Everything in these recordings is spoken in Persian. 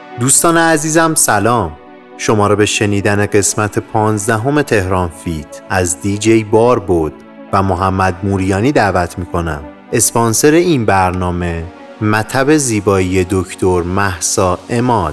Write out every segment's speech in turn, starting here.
دوستان عزیزم سلام، شما را به شنیدن قسمت 15 تهران فیت از دیجی بار بود و محمد موریانی دعوت میکنم. اسپانسر این برنامه مطب زیبایی دکتر مهسا عماد.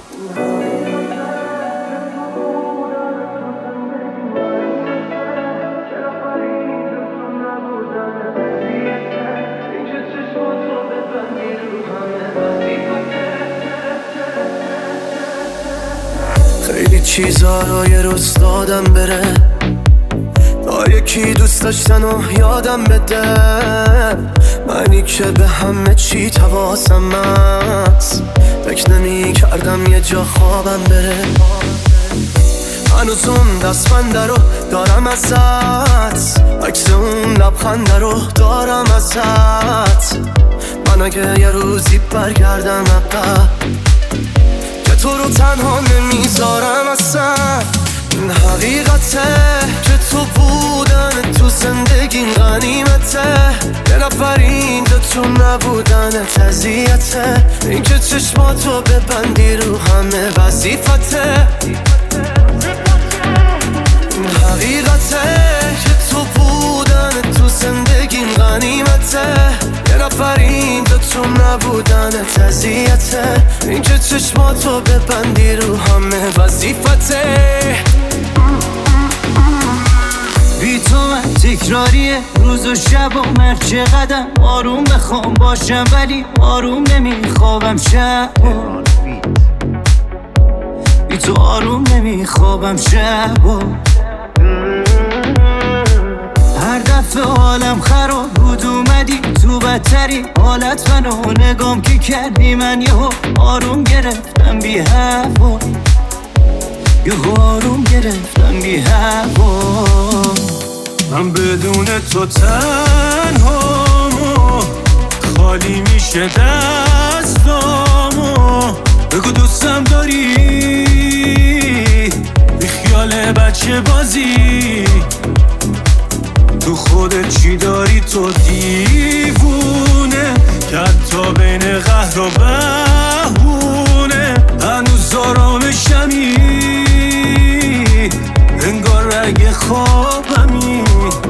خیلی چیزا رو یه روز دادم بره، تا یکی دوست داشتن و یادم بده. منی که به همه چی حواسم هست، فکر نمی کردم یه جا خوابم بره. هنوز اون دستبنده رو دارم ازت، عکس اون لبخنده رو دارم ازت. من اگه یه روزی برگردم عقب، تو رو تنها نمیذارم اصلا. این حقیقته که تو بودن تو زندگی غنیمته، یه نفر اینجا تو نبودن اذیته. این که چشماتو ببندی رو همه وظیفته. این حقیقته که تو بودن تو زندگی غنیمته، یه نفر اینجا تو نبودن اذیته. این که چشماتو ببندی رو همه وظیفته. بی تو من تکراریه روز و شب و مرچ قدم. آروم بخوام باشم ولی آروم نمیخوابم شب. بی تو آروم نمیخوابم شب. هر دفعه حالم خراب بود اومدی تو بدتری حالت. منو نگام که کردی من یهو آروم گرفتم بی هوا. یهو آروم گرفتم بی هوا. من بدون تو تنهامو، خالی میشه دستامو. بگو دوستم داری، بی خیال بچه بازی. تو خودت چی داری تو دیوونه، که حتی بین قهر و بهونه هنوز آرامشمی. انگار رگ خوابمی.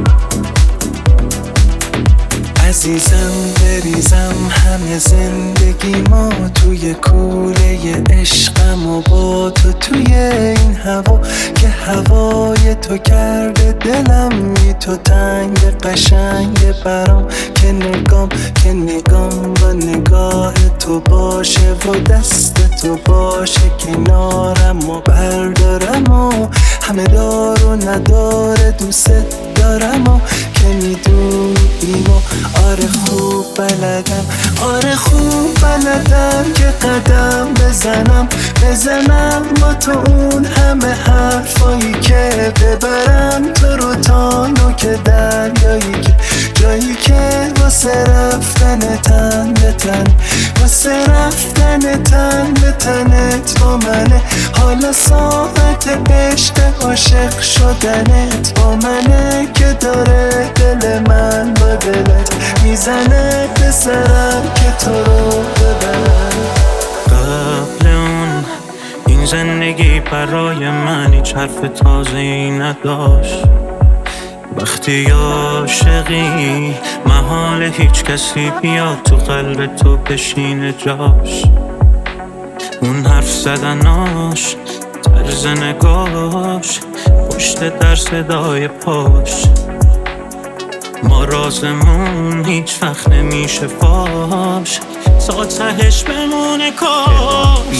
عزیزم بریزم همه زندگی ما توی کوله عشقم و با تو توی این هوا، که هوای تو کرده دلم بی تو تنگ قشنگ برام. که نگام با نگاه تو باشه و دست تو باشه کنارم و بردارم و همه دار و نداره دوست دارم و که میدونیم و آره خوب بلدم. آره خوب بلدم که قدم بزنم با تو اون همه حرفایی که ببرم تو رو تا نوک دریایی، که جایی که واسه رفتن تن به تن، واسه رفتن تن به تنت با منه. حالا ساعت عشق عاشق شدنت با منه، که داره دل من با دلت میزنه به سرم که تو رو ببرم. قبل اون این زندگی برای من هیچ حرف تازه‌ای نداشت. وقتی عاشقی محال هیچ کسی بیاد تو قلب تو بشینه جاش. اون حرف زدناش، طرز نگاش، پشت در صدای پاش. ما رازمون هیچ وقت نمیشه فاش، تا تهش بمونه کاش.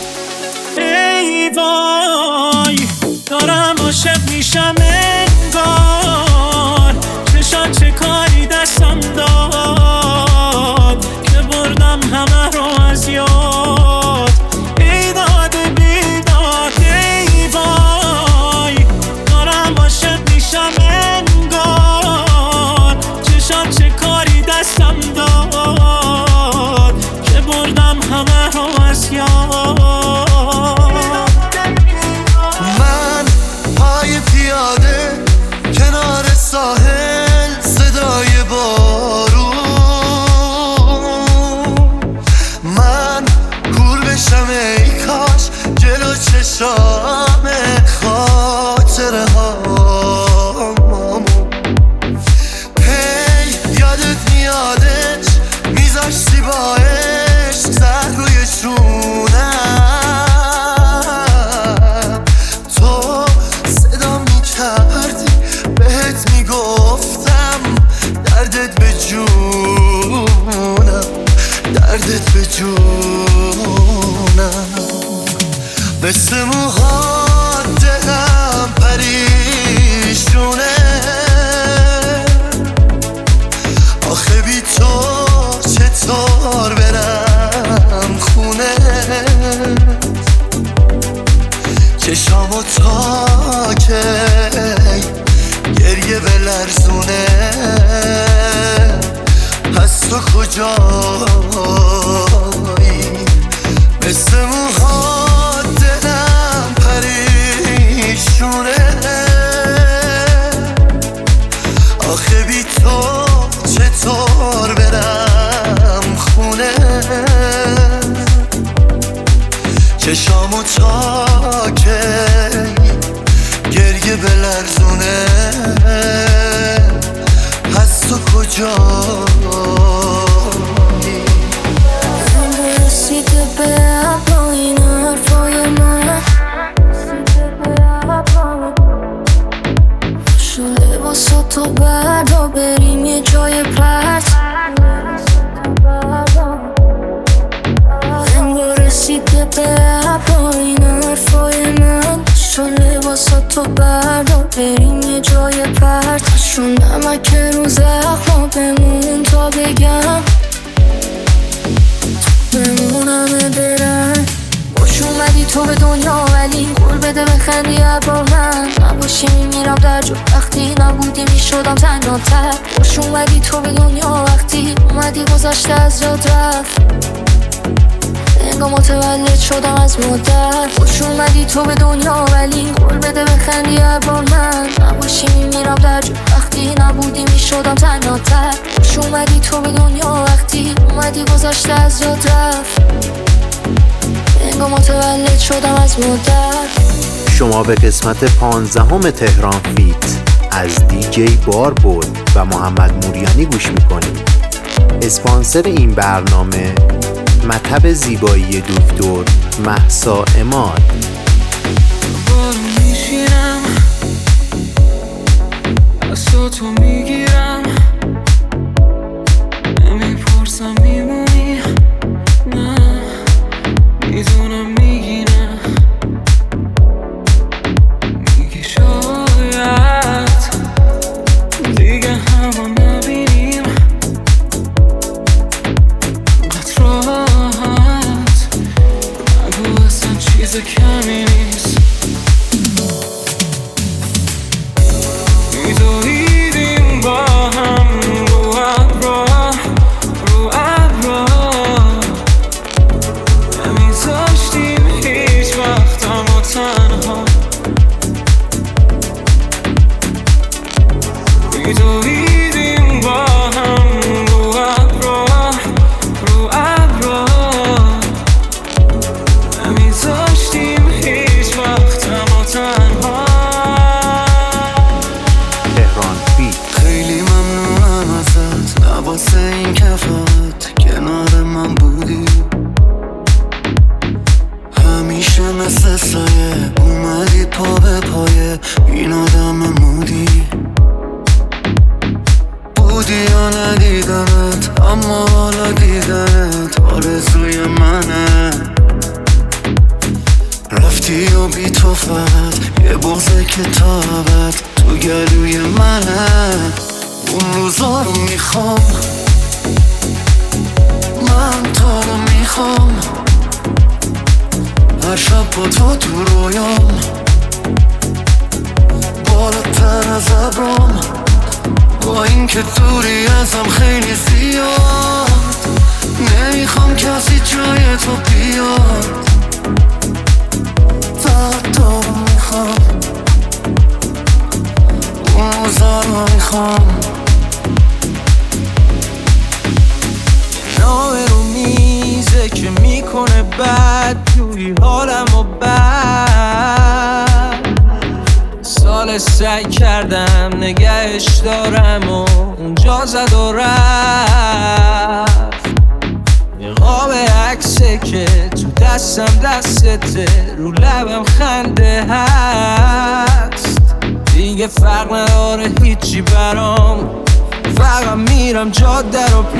ای وای دارم عاشق میشم انگار، چشان چه کاری دستم داد که بردم همه رو از یاد. ای داد بیداد ای وای دارم عاشق میشم انگار، چشان چه کاری دستم داد که بردم همه رو از شام خاطره هامو هی یادت میادش میذاشتی باش سر روی شونم تو صدا میکردی بهت میگفتم دردت به جونم دردت به جونم مثل موهات دلم پریشونه آخه بی تو چطور برم خونه چشامو تا که گریه بلرزونه پس تو کجایی مثل موهات دلم پریشونه آخه بی تو چطور برم خونه چشامو تا که گریه بلرزونه پس تو کجایی رسیده به ابا این حرفای من شو لباساتو بردار بریم یه جای پرت انگار رسیده به ابا این حرفای من شو لباساتو بردار بریم یه جای پرت شو نمک رو زخما بمون تا بگم بمونمه برن خوش اومدی تو به دنیا ولی قول بده بخندی با من نباشی میمیرم در جو وقتی نبودی میشدم تنها تر خوش اومدی تو به دنیا وقتی اومدی گذشته از یاد رفت انگار متولد شدم از مدت خوش اومدی تو به دنیا ولی قول بده بخندی با من نباشی میمیرم در جو وقتی نبودی میشدم تنها تر خوش اومدی تو به دنیا وقتی اومدی گذشته از یاد رفت انگار متولد شدم از مدت شما به قسمت 15 تهران فیت از دیجی بار بود و محمد موریانی گوش میکنید. اسپانسر این برنامه مطب زیبایی دکتر مهسا عماد. بارو میشینم از تو میگیرم نمیپرسم میمونی نه میدونم میگی نه میگی شاید دیگه همو نبینیم قد راحت نگو اصلا چیز کمی نیست میدویدیم با هم رو ابرا نمیذاشتیم هیچ وقتمو تنها میدویدیم با هم رو ابرا نمیذاشتیم هیچ وقتمو تنها تهران فیت. خیلی ممنونم ازت نه واسه این که فقط کنار من بودی همیشه مثل سایه اومدی پا به پایه این آدم مودی بودی یا ندیدمت اما حالا دیدنت آرزوی منه رفتی و بی تو فقط یه بغض کتابت تو گلوی منه اون روزا رو میخوام من تو رو میخوام هر شب با تو رویام بالاتر از ابرام با این که دوری ازم خیلی زیاد نمیخوام کسی جای تو بیاد فقط تو رو میخوام اون روزا رو میخوام نامه رو میزه که میکنه بد جوری حالم و بد بار سعی کردم نگهش دارم و اونجا زد و رفت. یه قاب عکسه که تو دستم دستته، رو لبم خنده هست. دیگه فرق نداره هیچی برام، فقط میرم جاده رو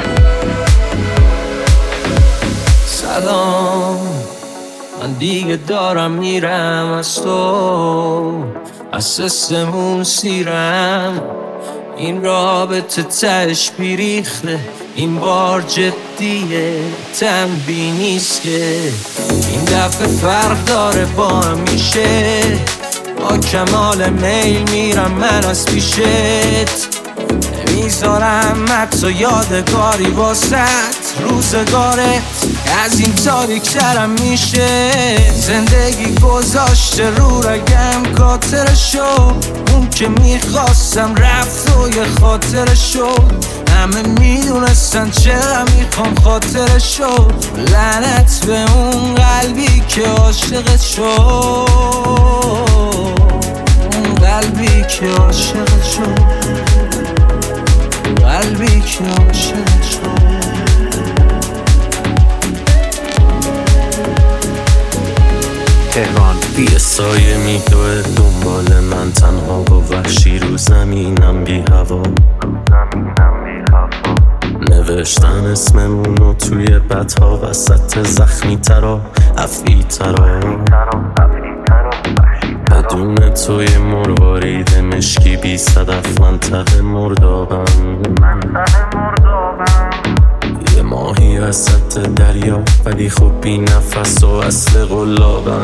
سلام. من دیگه دارم میرم از تو، از سستمون سیرم. این رابطه تهش بیریخته، این بار جدیه، تنبیه نیست که این دفعه فرق داره با همیشه. با کمال میل میرم من از پیشت، میذارم حتی یادگاری واسط. روزگارت از این تاریک‌ترم میشه، زندگی گذاشته رو رگم خاطرشو. اون که میخواستم رفت و یه خاطرشو. همه میدونستن چرا میخوام خاطرشو. لعنت به اون قلبی که عاشقت شد، اون قلبی که عاشقت شد، قلبی که عاشقت شد. تهران یه سایه میدوه دنبال من، تنها و وحشی رو زمینم بی هوا. نوشتن اسممونو توی بدها، وسط زخمی ترا افعی ترا. بدون توی مروارید مشکی بی صدف منطقه مردابم. یه ماهی وسط دریا ولی خب بی نفس و اصل قلابم.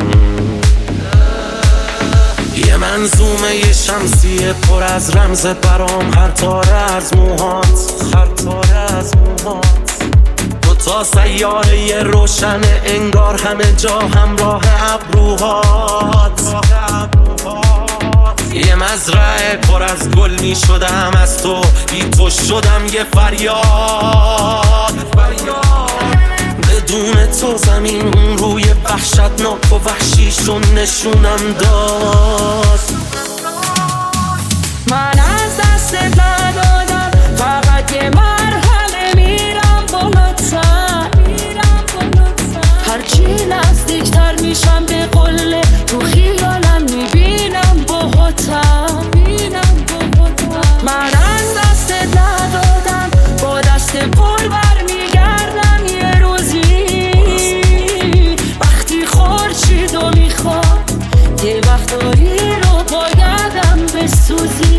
یه منظومه یه شمسیه پر از رمز برام، هر تاره از موهات، هر تاره از موهات. دوتا سیاره یه روشنه انگار همه جا همراه ابروهات. یه مزرعه پر از گل می شدم از تو، بی تو شدم یه فریاد. بدون تو زمین اون روی وحشتناک و وحشیشون نشونم داد. من از دست ندادم، فقط یه مرحله میرم بالاتر. هرچی نزدیکتر میشم به قله، تو خیالم میبینم باهاتم. من از دست ندادم، با دست پر برمیگردم یه روزی. وقتی خورشیدو میخواد، یه وقتایی رو بایدم بسوزی.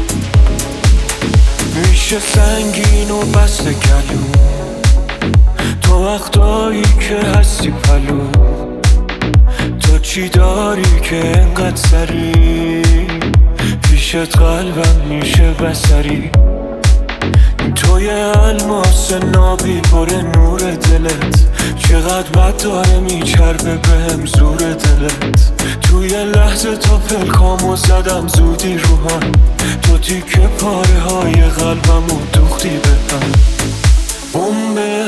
میشه سنگین و بست گلو، تو وقتایی که هستی پلو. تو چی داری که انقدر سری، پیشت قلبم میشه بسری. تو یه الماس نابی پر نور دلت، چقدر بد داره میچربه بهم زور دلت. توی لحظه تا پلکامو زدم زودی روحان، تو تیکه پاره های قلبمو دوختی بهم. بمبه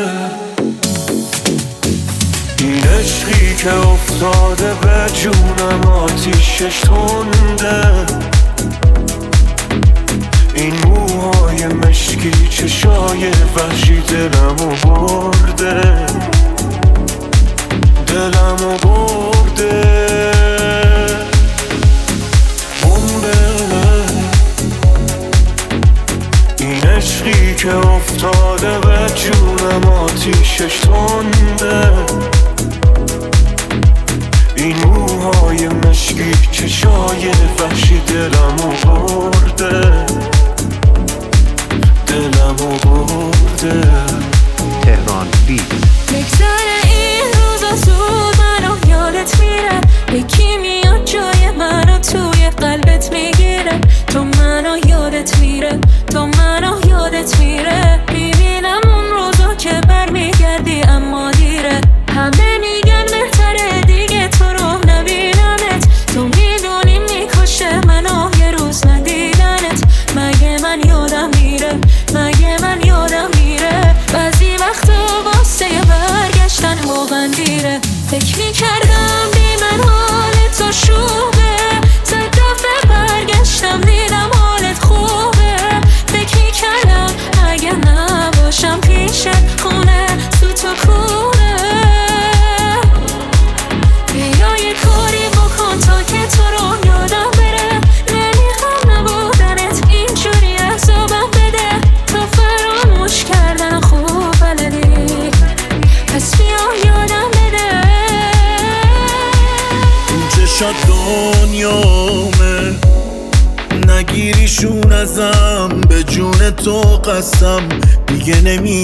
این عشقی که افتاده به جونم، آتیشش تنده. این موهای مشکی چشای وحشی دلمو برده، دلمو برده. بمبه این عشقی که افتاده به جونم، آتیشش تنده. این موهای مشکی چشای وحشی دلمو برده، دلمو برده. تهران بیت. بگذره این روزا زود، منو یادت میره. یکی میاد جای منو توی قلبت میگیره. تو منو یادت میره، تو منو یادت میره. میبینم اون روزا که برمیگردی اما دیره. همه میگن بهتره دیگه تو رو نبینمت. تو میدونی میکشه منو یه روز ندیدنت. مگه من یادم میره، مگه من یادم میره. بعضی وقتا واسه برگشتن واقعا دیره. فکر میکردم بی من حال تو شوبه، صد دفعه چشات دنیامه، نگیریشون ازم، به جون تو قسم دیگه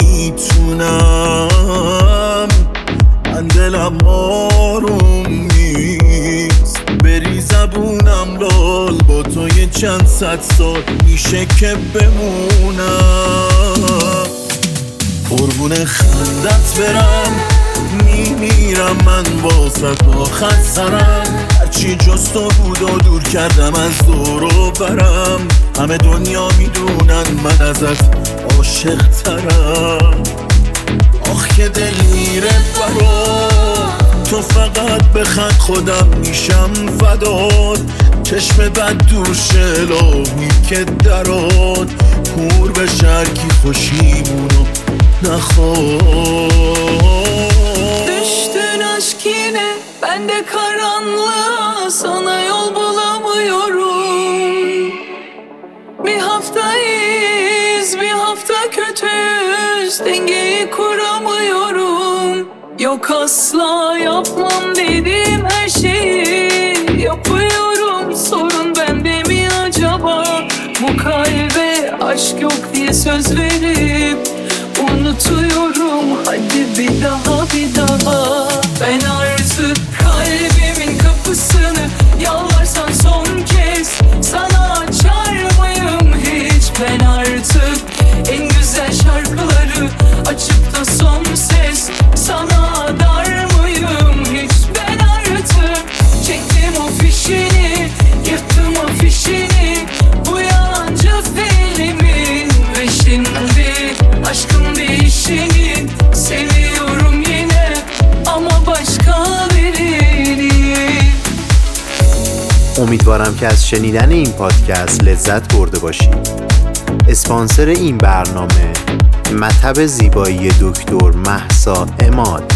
نمیتونم. من دلم آروم نیست، بری زبونم لال، با تو یه چند صد سال میشه که بمونم. قربون خندت برم، میمیرم من واسه آخر سرم. هرچی جز تو بود و دور کردم از دور و برم. همه دنیا میدونن من ازت عاشق ترم. آخ که دل میره برات، تو فقط بخند خودم میشم فدات. چشم بد دور شلاهی که درات، کور به شرکی خوشیمونو نخواد. Düştün aşk yine, ben de karanlığa, sana yol bulamıyorum. Bir haftayız, bir hafta kötüyüz, dengeyi kuramıyorum. Yok asla yapmam dediğim her şeyi yapıyorum. Sorun bende mi acaba? Bu kalbe aşk yok diye söz verip unutuyorum. Hadi bir daha bir daha. Ben artık kalbimin kapısını yalvarsan son kez sana açar mıyım hiç? Ben artık en güzel şarkıları açıp da son ses sana dar mıyım hiç? Ben artık çektim o fişini, yırttım o fişini, bu yalancı filmin. Ve şimdi aşkın değişini seviyorum yine, ama başka birini. امیدوارم که از شنیدن این پادکست لذت برده باشید. اسپانسر این برنامه مطب زیبایی دکتر مهسا عماد.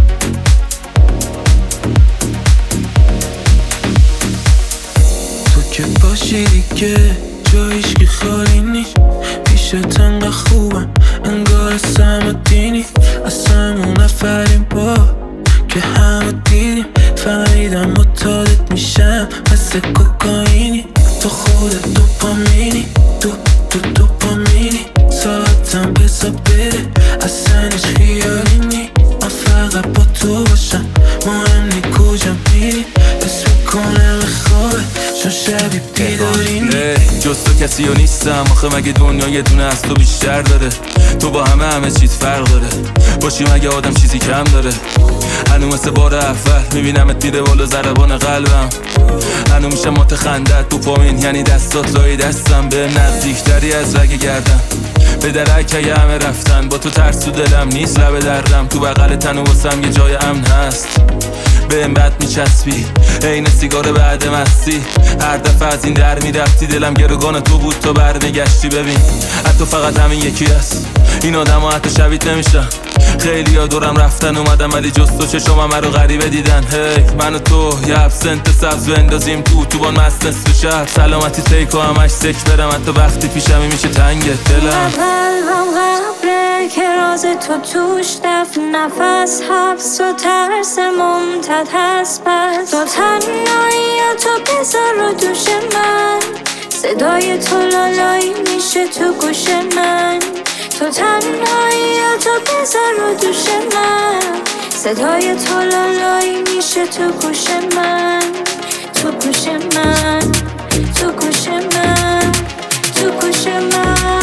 تو که باشی دیگه جایش که خالی نیست، پیشت انقدر خوبم انگار سمتینی. از همون نفریم با که همه دیدیم، فهمیدم متعادت میشم مثل کوکائینی. تو خودت دوپامینی، دوپامینی، ساعتم بسا بره اصلا هیچ خیالی نی. من فقط با تو باشم، مهم نی کجا میری، اسم کنم خوابه چون شبی بیداری نی. جز تو کسی رو نیستم، آخه مگه دنیا یه دونه از تو بیشتر داره؟ تو با همه چیز فرق داره، باشی مگه آدم چیزی کم داره؟ هنو مثل بار اول میبینمت میره بالا ضربان قلبم. هنو میشه مات خندت دوپامین، یعنی دستات لای دستم، به نزدیکتری از رگ گردم. به درک اگه همه رفتن، با تو ترس تو دلم نیست لب دردم. تو بغل تن و واسم یه جای امن هست، به این بد میچسبی عین سیگار بعد مستی. هر دفعه از این در میرفتی دلم گروگان تو بود، تو برمیگشتی. ببین حتی فقط همین یکی هست، این آدم ها حتی شبیت نمیشن. خیلی ها دورم رفتن اومدم، ولی جز تو چشم همه رو غریبه دیدن. هی من و تو یه ابسنت سبز بندازیم تو بان مست نصف شهر. سلامتی تیکو همش سک برم، حتی وقتی پیشمی میشه تنگ دلم. قلبم قبله که راز تو توش دفت، نفس حبس و ترس ممتد هست. پس تو تنهایی تو بذار رو دوش من، صدای تو لالایی میشه تو گوش من. تو تنهایی تو بذار رو دوش من، صدای تو لالایی میشه تو گوش من، تو گوش من، تو گوش من، تو گوش من.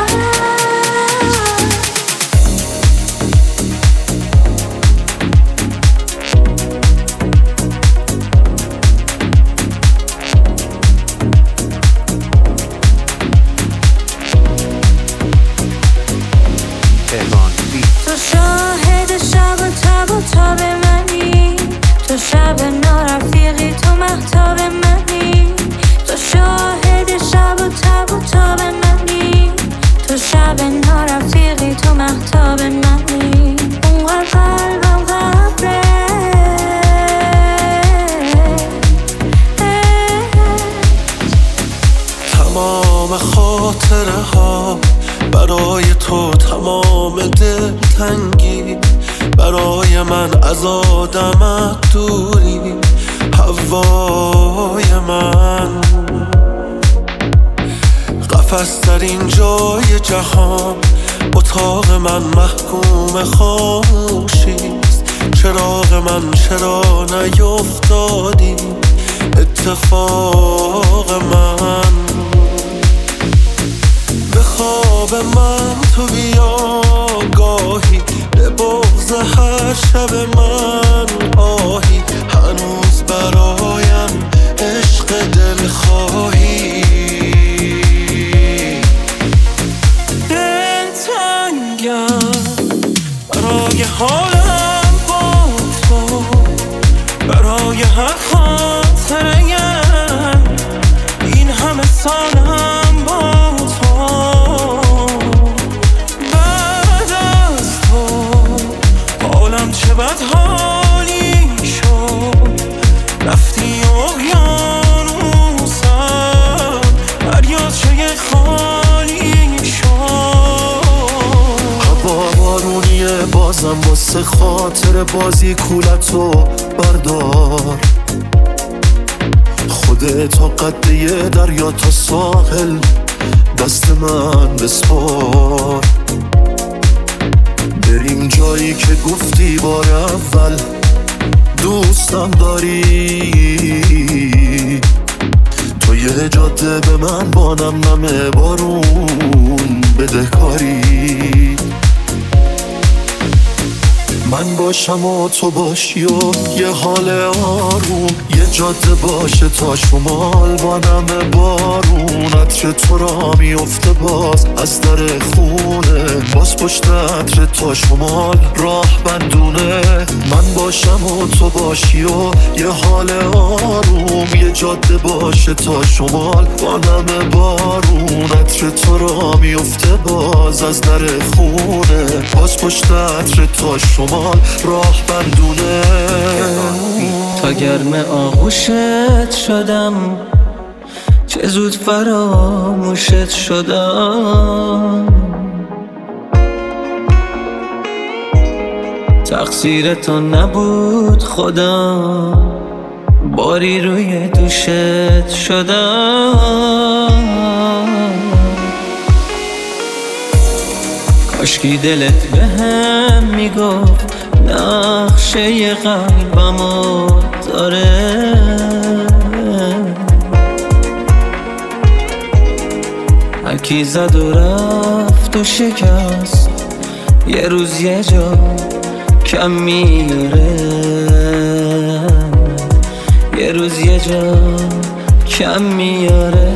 تو شاهد شب و تب و تاب منی، تو شب نارفیقی، تو مهتاب منی. تو شاهد شب و تب و تاب منی، تو شب نارفیقی، تو مهتاب منی. اونقدر قلبم قبره تمام خاطره ها برای تو، تمام دلتنگی برای من از آدمت دوری. هوا این جای جهان اتاق من محکوم خاموشیست. چراغ من چرا نیفتادی اتفاق من؟ به خواب من تو بیا گاهی، به بغض هر شب من آهی. هنوز برایم عشق دل خواهی. دل تنگم برای حالم با تو، برای هر خاطره‌ام این همه سالم با تو. بعد از تو حالم چه بد حالی شد. رفتی اقیانوسم دریاچه خالی شد. هوا بارونیه بازم واسه خاطر بازی کولتو بردار. خودت تا قده دریا تا ساحل دست من بسپار. بریم جایی که گفتی بار اول دوستم داری. تو یه جاده به من با نم بارون بدهکاری. من باشم و تو باشی و یه حال آروم، یه جاده باشه تا شمال با نم بارون. عطر تو را میفته باز از در خونه، باز پشت عطر تا شمال راه بندونه. من باشم و تو باشی و یه حال آروم، یه جاده باشه تا شمال با نم بارون. عطر تو را میفته باز از در خونه، باز پشت عطر تا شمال راه بندونه. تا گرم آغوشت شدم چه زود فراموشت شدم. تقصیر تو نبود خدا، باری روی دوشت شدم. کاشکی دلت بهم میگفت نقشه قلبمو داره. هر کی زد و رفت و شکست یه روز یه جا کم میاره. یه روز یه جا کم میاره.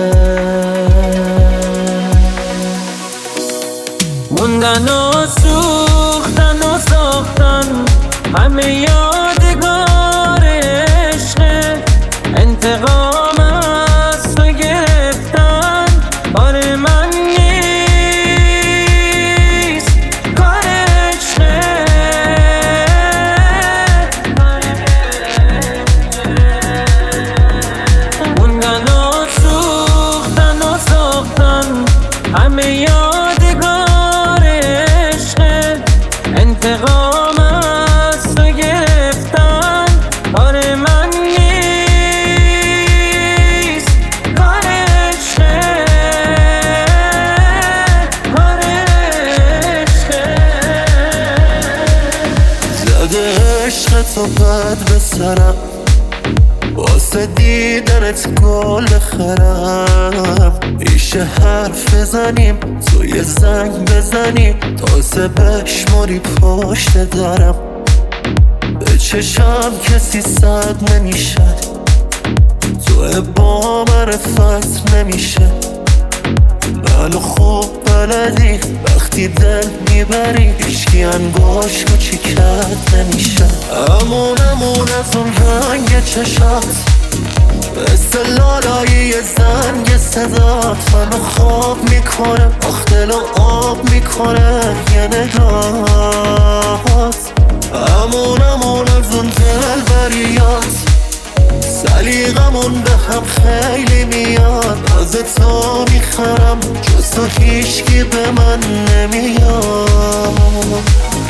موندن و سوختن و ساختن همه یادگار عشقه. انتقام از تو گرفتن کار من نیست، کار عشقه. موندن و سوختن و ساختن همه یادگار عشقه. انتقام از تو گرفتن کار من نیست، کار عشقه، کار عشقه. زده عشق تو بد به سرم، واسه دیدنت گل بخرم. میشه حرف بزنیم تو یه زنگ بزنی، تازه بشماری پشت درم. به چشم کسی سد نمیشه، تو با معرفت نمیشه. بلو خوب بلدی وقتی دل میبری، هیچکی انگاش کوچیکت نمیشه. امون از اون رنگ چشات، مثل لالایی زنگ صدات منو خواب میکنه. آخ دلو آب میکنه یه نگاهات. امون از اون دل بریات، سلیقمون به هم خیلی میاد. از تو میخرم جز تو هیچکی به من نمیاد.